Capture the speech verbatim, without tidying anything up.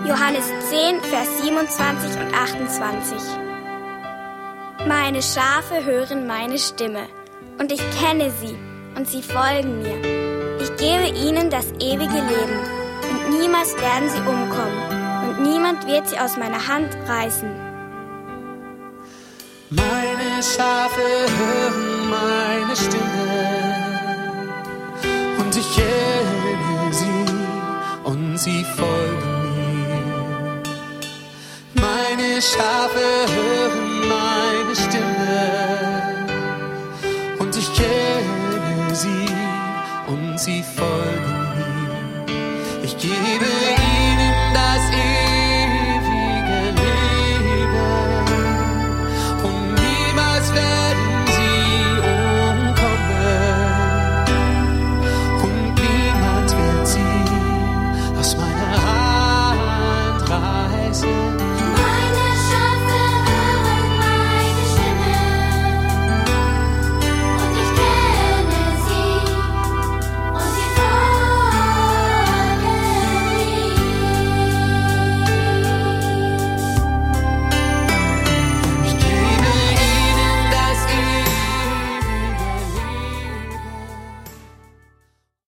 Johannes zehn, Vers siebenundzwanzig und achtundzwanzig. Meine Schafe hören meine Stimme, und ich kenne sie, und sie folgen mir. Ich gebe ihnen das ewige Leben, und niemals werden sie umkommen, und niemand wird sie aus meiner Hand reißen. Meine Schafe hören meine Stimme, und ich kenne sie, und sie folgen mir. Meine Schafe hören meine Stimme, und ich kenne sie, und sie folgen mir. Ich gebe